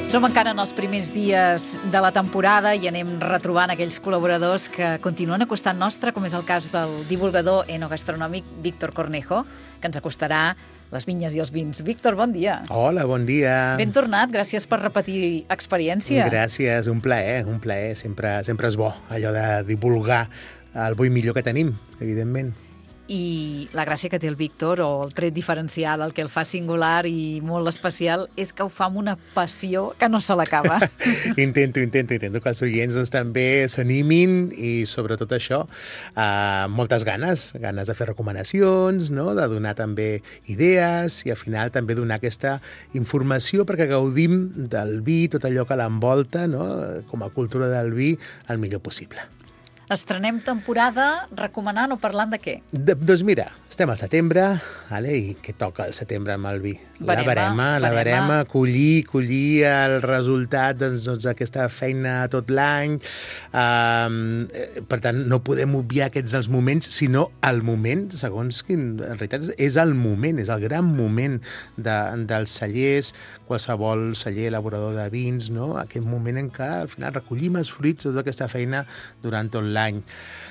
Som encara en els primers dies de la temporada i anem retrobant aquells col·laboradors que continuen a costat nostre, com és el cas del divulgador enogastronòmic Víctor Cornejo, que ens acostarà les vinyes i els vins. Víctor, bon dia. Hola, bon dia. Ben tornat, gràcies per repetir experiència. Gràcies, un plaer. Sempre és bo allò de divulgar el bo i millor que tenim, evidentment. I la gràcia que té el Víctor, o el tret diferencial, el que el fa singular i molt especial, és que ho fa amb una passió que no se l'acaba. Intento que els oients també s'animin i sobretot això, moltes ganes de fer recomanacions, no? De donar també idees i al final també donar aquesta informació perquè gaudim del vi, tot allò que l'envolta, no? Com a cultura del vi, el millor possible. Estrenem temporada recomanant o parlant de què? Doncs mira, estem al setembre, i què toca al setembre amb el vi? La barema, collir el resultat d'aquesta feina tot l'any. Per tant, no podem obviar aquests els moments, sinó el moment, segons quin, en realitat és el moment, és el gran moment dels cellers, qualsevol celler elaborador de vins, no? Aquest moment en què al final recollim els fruits de tota aquesta feina durant tot l'any.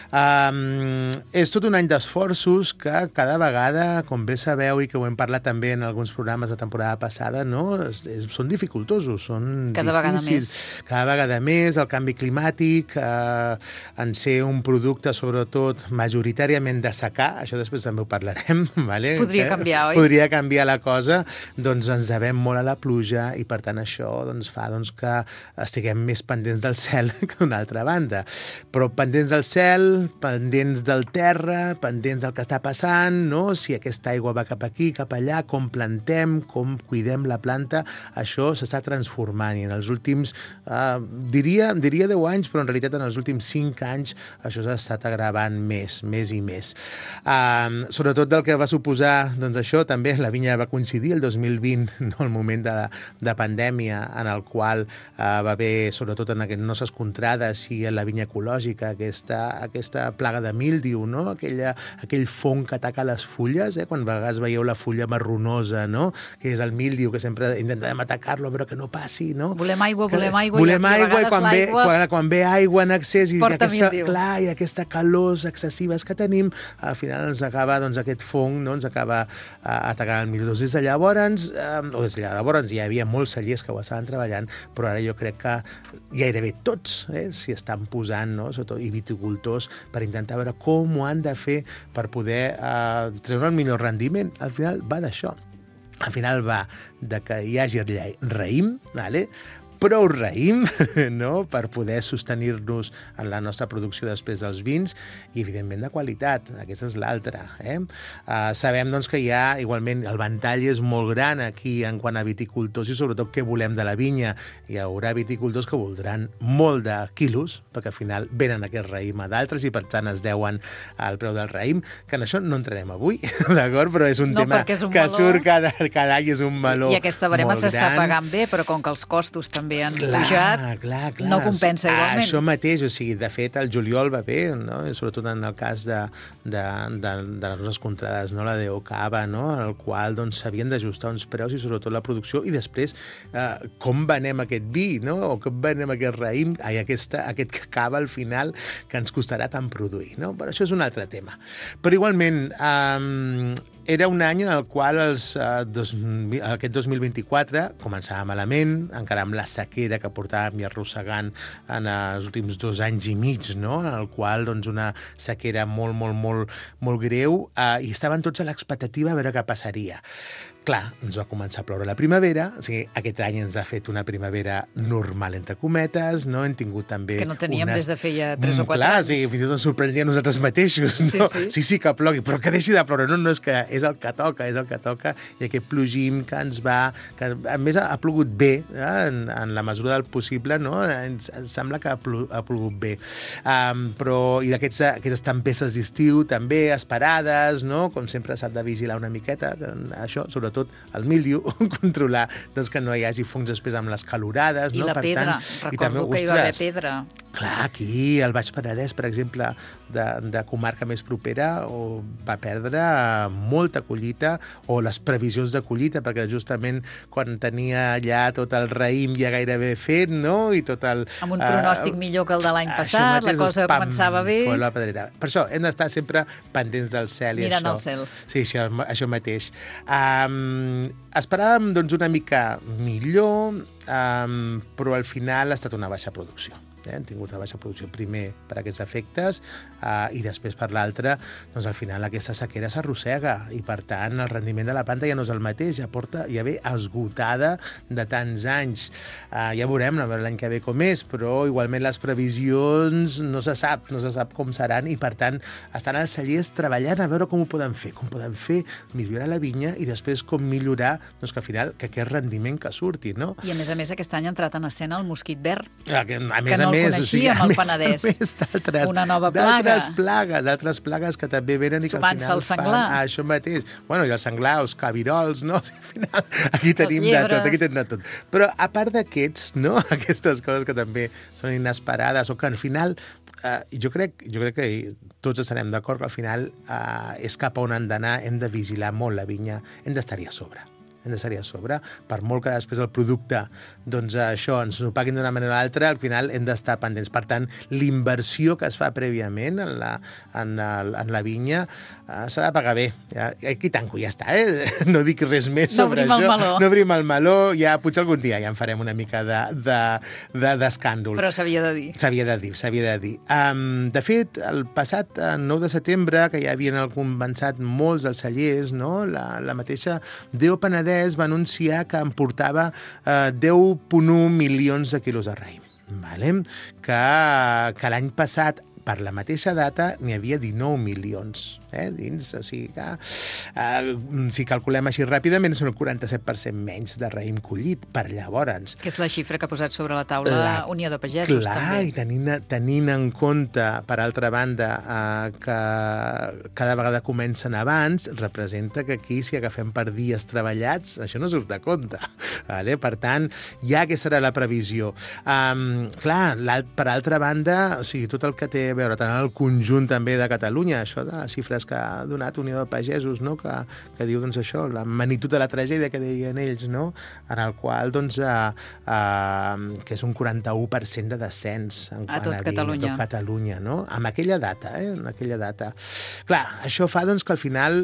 És tot un any d'esforços que cada vegada, com bé sabeu i que ho hem parlat també en alguns programes de temporada passada, no? Són dificultosos, són cada difícils. Cada vegada més, el canvi climàtic, en ser un producte sobretot majoritàriament de secà, això després també ho parlarem, vale? Podria canviar, oi? Podria canviar la cosa, doncs ens devem molt a la pluja i per tant això fa que estiguem més pendents del cel que d'una altra banda. Però pendents del cel, pendents del terra, pendents del que està passant, no? Si aquesta aigua va cap aquí, cap allà, com plantem, com cuidem la planta, això s'està transformant i en els últims, diria 10 anys, però en realitat en els últims 5 anys això s'ha estat agravant més i més. Sobretot del que va suposar, doncs això, també la vinya va coincidir el 2020, no? El moment de pandèmia en el qual va haver, sobretot en aquestes nostres contrades i en la vinya ecològica, aquesta plaga de míldiu, no? Aquell fong que ataca les fulles, quan a vegades veieu la fulla marronosa, no? Que és el míldiu, que sempre intentem atacar-lo però que no passi, no? Volem aigua, i quan ve aigua en excés i aquesta calor excessives que tenim, al final ens acaba, aquest fong, no? Ens acaba atacant el míldiu. Des de llavors hi havia molts cellers que ho estaven treballant, però ara jo crec que gairebé tots s'hi estan posant, no? Sobretot i viticultors, per intentar veure com ho han de fer per poder treure el millor rendiment. Al final va d'això. Al final va de que hi hagi raïm, prou raïm, no? Per poder sostenir-nos en la nostra producció després dels vins i, evidentment, de qualitat. Aquesta és l'altra. Sabem que hi ha, igualment, el ventall és molt gran aquí en quant a viticultors i, sobretot, què volem de la vinya. Hi haurà viticultors que voldran molt de quilos, perquè al final venen aquest raïm a d'altres i, per tant, es deuen al preu del raïm, que en això no entrarem avui, d'acord? Però és un tema que surt cada any, és un meló molt gran. I aquesta barema s'està pagant bé, però com que els costos també han pujat, no compensa igualment. Això mateix, de fet, el juliol va bé, no? Sobretot en el cas de les nostres contrades, no? La d'Ocava, no? En el qual s'havien d'ajustar uns preus i sobretot la producció i després com venem aquest vi, no? O com venem aquest raïm, aquest cava al final que ens costarà tant produir, no? Però això és un altre tema. Però igualment, era un any en el qual aquest 2024 començava malament, encara amb la sequera que portàvem i arrossegant en els últims 2 anys i mig, no? En el qual una sequera molt greu i estaven tots a l'expectativa a veure què passaria. Clar, ens va començar a ploure la primavera, o sigui, aquest any ens ha fet una primavera normal, entre cometes, no? Hem tingut també... Que no teníem des de feia 3 o 4 anys. Clar, sí, fins i tot ens sorprendria a nosaltres mateixos, no? Sí, que plogui, però que deixi de ploure. No, és que és el que toca, i aquest plogim que ens va... que a més ha plogut bé, en la mesura del possible, no? Ens sembla que ha plogut bé. Però, i aquestes tempestes d'estiu també esperades, no? Com sempre s'ha de vigilar una miqueta, això, sobretot sobretot el míldiu, controlar doncs, que no hi hagi fongs després amb les calorades. I no? la pedra, recordo que hi va haver pedra. Clar, aquí al Baix Penedès, per exemple, de comarca més propera, va perdre molta collita, o les previsions de collita, perquè justament quan tenia ja tot el raïm ja gairebé fet, no? I tot el... Amb un pronòstic millor que el de l'any passat, la cosa començava bé. La pedrera. Per això hem d'estar sempre pendents del cel. Mirant al cel. Sí, això mateix. Esperàvem doncs, una mica millor, però al final ha estat una baixa producció. Hem tingut una baixa producció primer per aquests efectes i després per l'altre, doncs al final aquesta sequera s'arrossega i per tant el rendiment de la planta ja no és el mateix, ja ve esgotada de tants anys. Ja veurem l'any que ve com és, però igualment les previsions no se sap com seran i per tant estan els cellers treballant a veure com ho poden fer, millorar la vinya i després com millorar doncs, que al final que aquest rendiment que surti. No? I a més aquest any ha entrat en escena el mosquit verd, a més, coneixíem al Penedès. Una nova plaga. D'altres plagues que també venen i que al final fan això mateix. Bueno, i el senglar, els cabirols, no? Al final, aquí tenim de tot. Però a part d'aquests, no? Aquestes coses que també són inesperades o que al final jo crec que tots estarem d'acord que al final és cap a on han d'anar, hem de vigilar molt la vinya, hem d'estar-hi a sobre. Per molt que després el producte doncs això ens ho paguin d'una manera o altra, al final hem d'estar pendents. Per tant, l'inversió que es fa prèviament en la vinya s'ha de pagar bé. Aquí tanco, ja està, no dic res més sobre això. No obrim el meló, ja potser algun dia ja en farem una mica d'escàndol. Però s'havia de dir. S'havia de dir. De fet, el passat 9 de setembre, que ja havien començat molts dels cellers, no? La mateixa DO Penedès va anunciar que em portava 10,1 milions de quilos de raïm. Que l'any passat, per la mateixa data, n'hi havia 19 milions dins. O sigui que, si calculem així ràpidament, és un 47% menys de raïm collit per llavors. Que és la xifra que ha posat sobre la taula Unió de Pagesos, també. I tenint en compte, per altra banda, que cada vegada comencen abans, representa que aquí, si agafem per dies treballats, això no surt de compte. Per tant, ja aquesta era la previsió. Per altra banda, o sigui, tot el que té a veure tant el conjunt també de Catalunya, això de les xifres que ha donat Unió de Pagesos, no? que diu doncs, això, la magnitud de la tragèdia que deien ells, no? En el qual doncs, que és un 41% de descens en a tot Catalunya, no? Amb aquella data, Clar, això fa doncs, que al final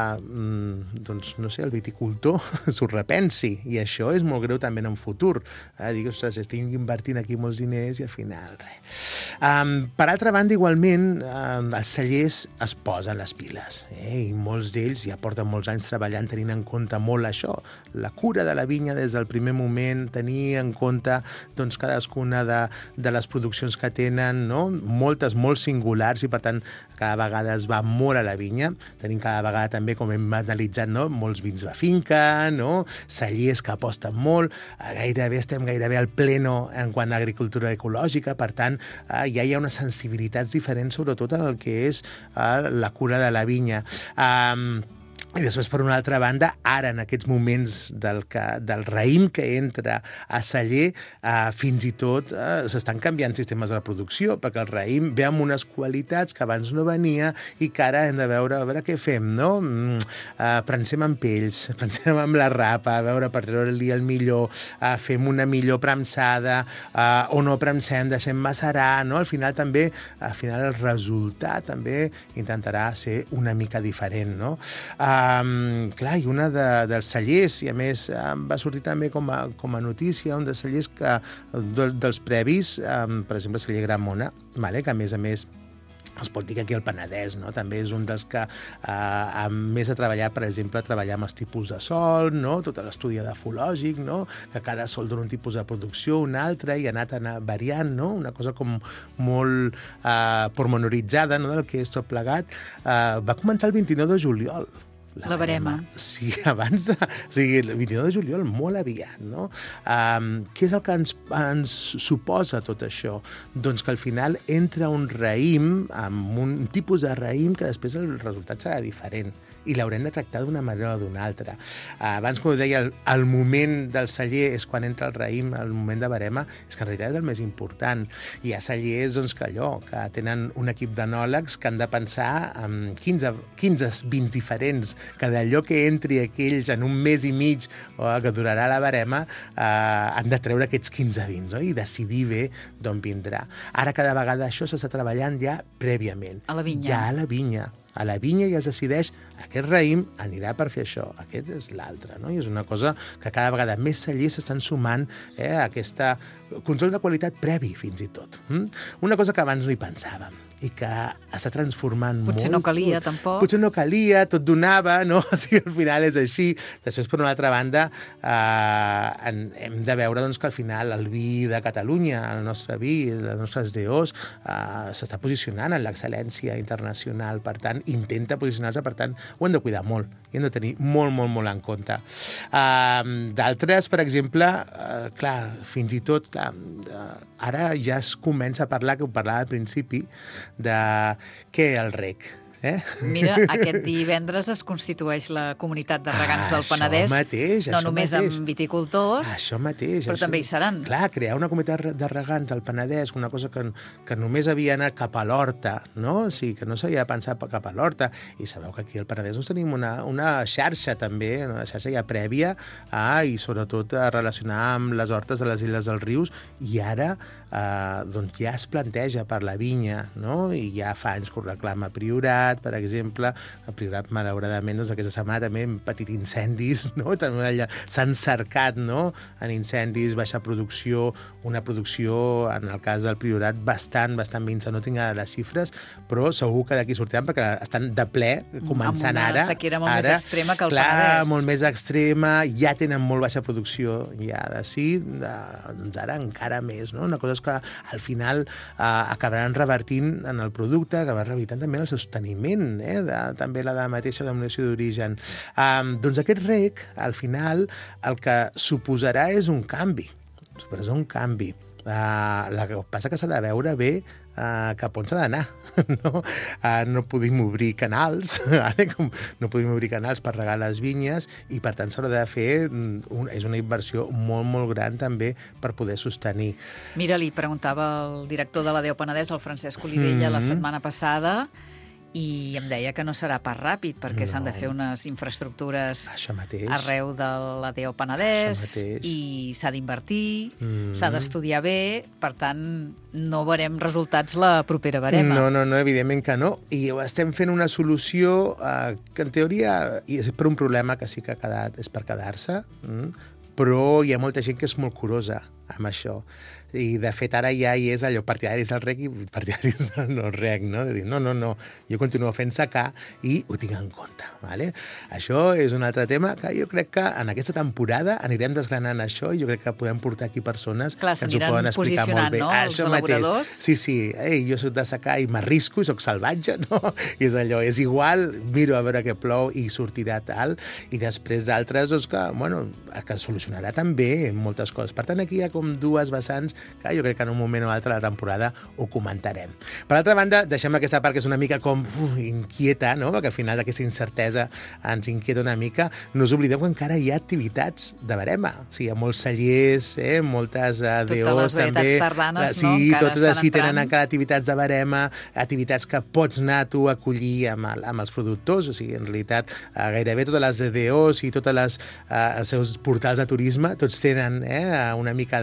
doncs, no sé, el viticultor s'ho repensi, i això és molt greu també en un futur. Dic, ostres, estic invertint aquí molts diners i al final res. Per altra banda, igualment, els cellers es posen les piles, i molts d'ells ja porten molts anys treballant tenint en compte molt això, la cura de la vinya des del primer moment, tenir en compte doncs, cadascuna de les produccions que tenen, no? Moltes, molt singulars, i per tant cada vegada es va molt a la vinya. Tenim cada vegada també, com hem analitzat, no? Molts vins de finca, no? Cellers que aposten molt, estem gairebé al pleno en quant a agricultura ecològica, per tant ja hi ha unes sensibilitats diferents sobretot en el que és la cura de la vinya. I després, per una altra banda, ara, en aquests moments del raïm que entra a celler, fins i tot s'estan canviant sistemes de producció, perquè el raïm ve amb unes qualitats que abans no venia i que ara hem de veure, a veure què fem, no? Prensem amb pells, prensem amb la rapa, a veure, per treure-li el millor, fem una millor premsada, o no premsem, deixem macerar, no? Al final el resultat també intentarà ser una mica diferent, no? Clar, i una dels cellers, i a més va sortir també com a notícia, un dels cellers dels previs, per exemple, el celler Gramona, que a més es pot dir que aquí al Penedès, no? També és un dels que a més de treballar, per exemple, treballar amb els tipus de sol, no? Tot l'estudi edafològic, no? Que cada sol dona un tipus de producció, un altre, i ha anat variant, no? Una cosa com molt pormenoritzada, no? Del que és tot plegat. Va començar el 29 de juliol. La verema. Sí, abans de... O sigui, el 29 de juliol, molt aviat, no? Què és el que ens suposa tot això? Doncs que al final entra un raïm, amb un tipus de raïm que després el resultat serà diferent i l'haurem de tractar d'una manera o d'una altra. Abans, com deia, el moment del celler és quan entra el raïm, el moment de verema, és que en realitat és el més important. Hi ha cellers doncs, que tenen un equip d'enòlegs que han de pensar en 15 vins diferents, que d'allò que entri aquells en un mes i mig que durarà la verema, han de treure aquests 15 vins, no? I decidir bé d'on vindrà. Ara cada vegada això s'està treballant ja prèviament. A la vinya. Ja a la vinya. A la vinya ja es decideix aquest raïm anirà per fer això, aquest és l'altre, no? I és una cosa que cada vegada més cellers s'estan sumant a aquest control de qualitat previ, fins i tot. Una cosa que abans no hi pensàvem i que està transformant molt. Potser no calia, tampoc. Potser no calia, tot donava, no? O sigui, al final és així. Després, per una altra banda, hem de veure doncs, que al final el vi de Catalunya, el nostre vi, les nostres DOs, s'està posicionant en l'excel·lència internacional. Per tant, intenta posicionar-se, per tant, ho hem de cuidar molt i hem de tenir molt, molt, molt en compte. D'altres, per exemple, clar, fins i tot, ara ja es comença a parlar, que ho parlava al principi, de què el rec. Mira, aquest divendres es constitueix la comunitat de regants del Penedès, no només amb viticultors, però també hi seran. Clar, crear una comunitat de regants al Penedès, una cosa que només havia anat cap a l'horta, no? O sigui, que no s'havia pensat cap a l'horta, i sabeu que aquí al Penedès doncs, tenim una xarxa també, una xarxa ja prèvia, i sobretot a relacionar amb les hortes de les Illes dels Rius, i ara doncs ja es planteja per la vinya, no? I ja fa anys que ho reclama Priorat, per exemple. A Priorat, malauradament, doncs, aquesta setmana també hem patit incendis, no? S'han cercat, no? En incendis, baixa producció, una producció, en el cas del Priorat, bastant minsa. No tinc les xifres, però segur que d'aquí sortiran, perquè estan de ple, començant ara. Amb una sequera molt més extrema que el Penedès. Clar, molt més extrema, ja tenen molt baixa producció, ja d'ací, doncs ara encara més, no? Una cosa és que al final acabaran revertint en el producte, acabaran revertint també el sosteniment, també la mateixa denominació d'origen. Doncs aquest rec, al final, el que suposarà és un canvi. És un canvi. El que passa que s'ha de veure bé cap on s'ha d'anar. No podem obrir canals, no podem obrir canals per regar les vinyes, i per tant s'haurà de fer, és una inversió molt, molt gran també per poder sostenir. Mira, li preguntava el director de la DO Penedès, el Francesc Olivella, la setmana passada, i em deia que no serà pas ràpid, perquè s'han de fer unes infraestructures arreu de la DO Penedès, i s'ha d'invertir, s'ha d'estudiar bé, per tant, no veurem resultats la propera verema. No, evidentment que no, i estem fent una solució que en teoria és per un problema que sí que ha quedat, és per quedar-se, però hi ha molta gent que és molt curosa amb això. I, de fet, ara ja hi és allò partidaris del rec i partidaris del no-rec, no? De dir, no, jo continuo fent secà i ho tinc en compte, ¿vale? Això és un altre tema que jo crec que en aquesta temporada anirem desgranant això, i jo crec que podem portar aquí persones que ens ho poden explicar molt bé. No? Els elaboradors. Sí, jo soc de secà i m'arrisco i soc salvatge, no? I és allò, és igual, miro a veure què plou i sortirà tal, i després d'altres, doncs que solucionarà també moltes coses. Per tant, aquí hi ha com dues vessants que jo crec que en un moment o altre de la temporada ho comentarem. Per altra banda, deixem aquesta part que és una mica com inquieta, no? Perquè al final d'aquesta incertesa ens inquieta una mica. No us oblideu que encara hi ha activitats de verema. O sigui, hi ha molts cellers, moltes DOs també. Totes les varietats tardanes, no? Sí, totes així tenen encara activitats de verema, activitats que pots anar tu a acollir amb els productors. O sigui, en realitat, gairebé totes les DOs i totes els seus portals de turisme, tots tenen una mica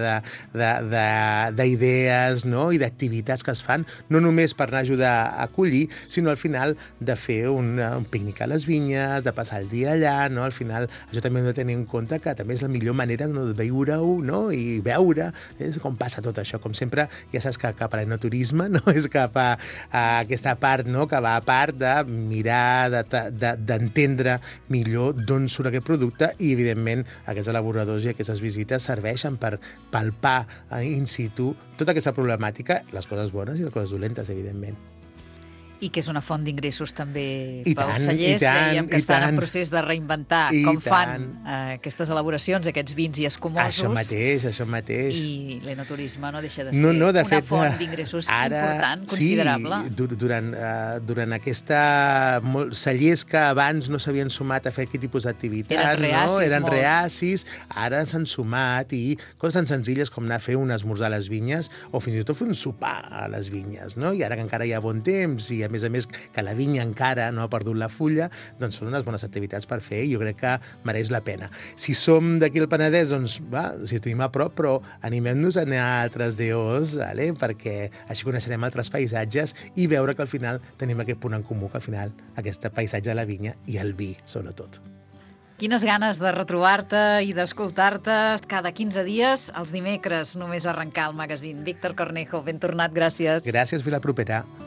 d'idees, no? I d'activitats que es fan, no només per anar a ajudar a acollir, sinó al final de fer un pícnic a les vinyes, de passar el dia allà, no? Al final, això també hem de tenir en compte que també és la millor manera de veure-ho, no? I veure com passa tot això. Com sempre, ja saps que cap a l'enoturisme, no? És cap a aquesta part, no? Que va a part de mirar, d'entendre millor d'on surt aquest producte, i, evidentment, aquests elaboradors i aquestes visites serveixen per palpar in situ tota aquesta problemàtica, les coses bones i les coses dolentes, evidentment. I que és una font d'ingressos també pels cellers. Dèiem que estan en procés de reinventar com fan aquestes elaboracions, aquests vins i escumosos. Això mateix. I l'enoturisme no deixa de ser una font d'ingressos important, considerable. Sí, durant aquesta... Cellers que abans no s'havien sumat a fer aquest tipus d'activitat, eren reacis, ara s'han sumat, i coses tan senzilles com anar a fer un esmorzar a les vinyes o fins i tot fer un sopar a les vinyes, no? I ara que encara hi ha bon temps i, a més, que la vinya encara no ha perdut la fulla, doncs són unes bones activitats per fer i jo crec que mereix la pena. Si som d'aquí al Penedès, doncs, si tenim a prop, però animem-nos a anar a altres DOs, perquè així coneixerem altres paisatges i veure que al final tenim aquest punt en comú, que al final aquest paisatge de la vinya i el vi, sobretot. Quines ganes de retrobar-te i d'escoltar-te cada 15 dies, els dimecres, només arrencar el magazín. Víctor Cornejo, ben tornat, gràcies. Gràcies, fins la propera.